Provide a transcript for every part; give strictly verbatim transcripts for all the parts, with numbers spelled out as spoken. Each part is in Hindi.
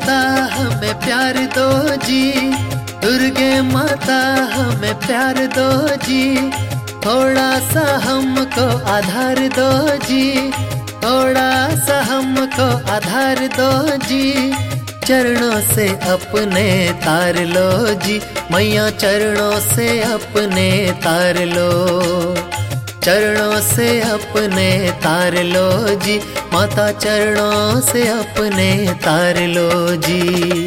माता हमें प्यार दो जी, दुर्गे माता हमें प्यार दो जी, थोड़ा सा हमको आधार दो जी, थोड़ा सा हमको आधार दो जी। चरणों से अपने तार लो जी, मैया चरणों से अपने तार लो, चरणों से अपने तार लो जी, माता चरणों से अपने तार लो जी।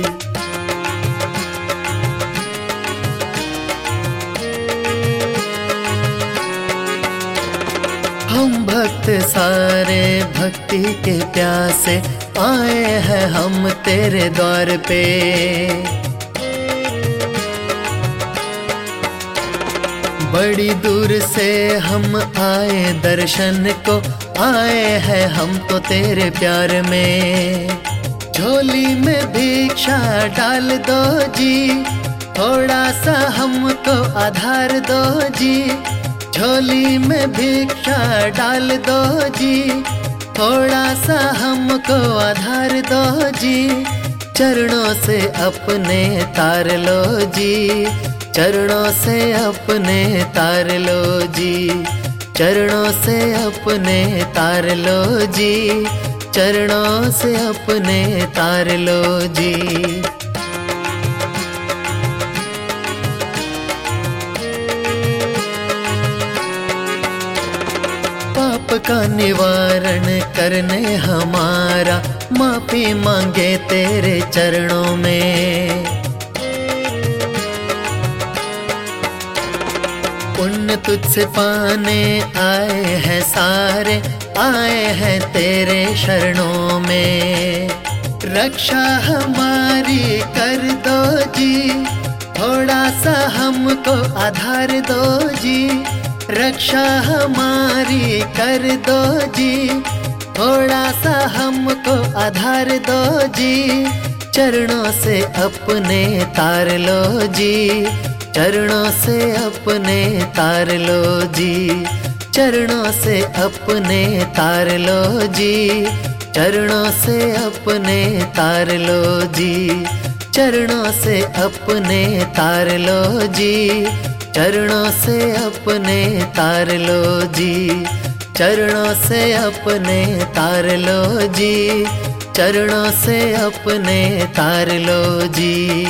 हम भक्त सारे भक्ति के प्यासे आए हैं हम तेरे द्वार पे, बड़ी दूर से हम आए दर्शन को, आए हैं हम तो तेरे प्यार में। झोली में भिक्षा डाल दो जी, थोड़ा सा हमको आधार दो जी, झोली में भिक्षा डाल दो जी, थोड़ा सा हमको आधार दो जी। चरणों से अपने तार लो जी, चरणों से अपने तार लो जी, चरणों से अपने तार लो जी, चरणों से अपने तार लो जी। पाप का निवारण करने हमारा, माफी मांगे तेरे चरणों में। पुण्य तुझसे पाने आए हैं सारे, आए हैं तेरे शरणों में। रक्षा हमारी कर दो जी, थोड़ा सा हमको आधार दो जी, रक्षा हमारी कर दो जी, थोड़ा सा हमको आधार दो जी। चरणों से अपने तार लो जी, चरणों से अपने तार लो जी, चरणों से अपने तार लो जी, चरणों से अपने तार लो जी, चरणों से अपने तार लो जी, चरणों से अपने तार लो जी, चरणों से अपने तार लो जी, चरणों से अपने तार लो जी।